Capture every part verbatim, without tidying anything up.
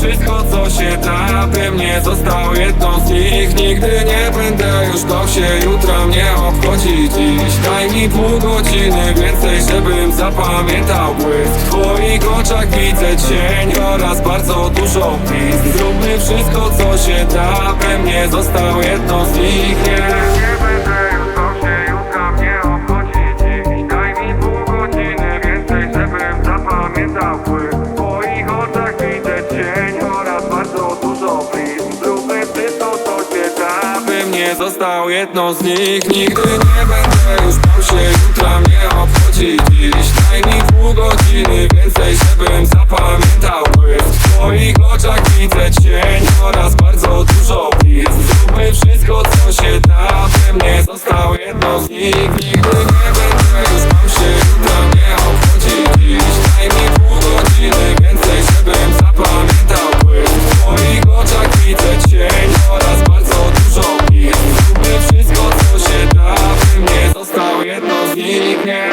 wszystko co się da, bym nie został jedną z nich. Nigdy nie będę już bał się jutra, mnie obchodzi dziś. Daj mi pół godziny więcej, żebym zapamiętał błysk. W twoich oczach widzę cień oraz bardzo dużo pizd. Zróbmy wszystko co się da, bym nie został jedną z nich. Nie, nie będę już bał się jutra, mnie obchodzi dziś. Daj mi pół godziny więcej, żebym zapamiętał błysk. W twoich oczach widzę cień oraz bardzo dużo blizn. Zróbmy wszystko co się da, bym nie został jedną z nich. Nigdy nie będę już bał się jutra, mnie obchodzi dziś. Daj mi pół godziny więcej, żebym zapamiętał błysk. W twoich oczach widzę cień oraz bardzo dużo blizn. Zróbmy wszystko co się da, bym nie został jedną z nich. Nigdy nie będę już bał się jutra, mnie obchodzi dziś. Daj mi pół godziny więcej, żebym zapamiętał błysk. W twoich oczach widzę cień oraz bardzo dużo blizn. Zróbmy wszystko co się da, bym nie został jedną z nich. Nie.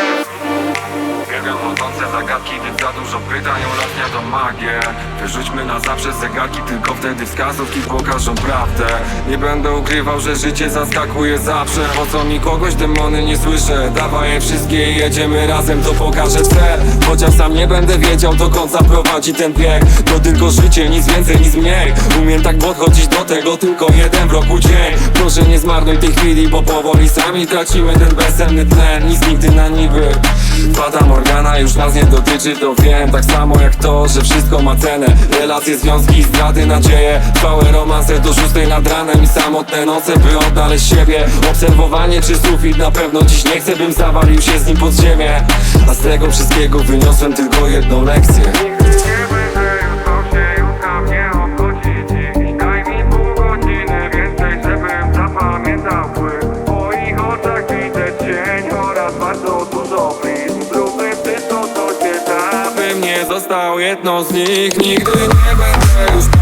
Uwielbiam chodzące zagadki, więc za dużo pytań ulatnia to magię. Wyrzućmy na zawsze zegarki, tylko wtedy wskazówki pokażą prawdę. Nie będę ukrywał, że życie zaskakuje zawsze. Po co mi kogoś demony nie słyszę? Dawaj je wszystkie i jedziemy razem, to pokażę cel. Chociaż sam nie będę wiedział dokąd zaprowadzi ten bieg. To tylko życie, nic więcej, nic mniej. Umiem tak podchodzić do tego, tylko jeden w roku dzień. Proszę nie zmarnuj tej chwili, bo powoli sami tracimy ten bezsenny tlen. Nic nigdy na niby. Fata Morgana już nas nie dotyczy, to wiem. Tak samo jak to, że wszystko ma cenę. Relacje, związki, zdrady, nadzieje. Trwałe romanse do szóstej nad ranem i samotne noce, by odnaleźć siebie. Obserwowanie czy sufit, na pewno dziś nie chcę, bym zawalił się z nim pod ziemię. A z tego wszystkiego wyniosłem tylko jedną lekcję. Nigdy nie będę już bał się jutra, mnie obchodzi dziś. Daj mi pół godziny więcej, żebym zapamiętał błysk. W twoich oczach widzę cień oraz bardzo dużo blizn. Zróbmy wszystko co się da, bym nie został jedną z nich. Nigdy nie będę już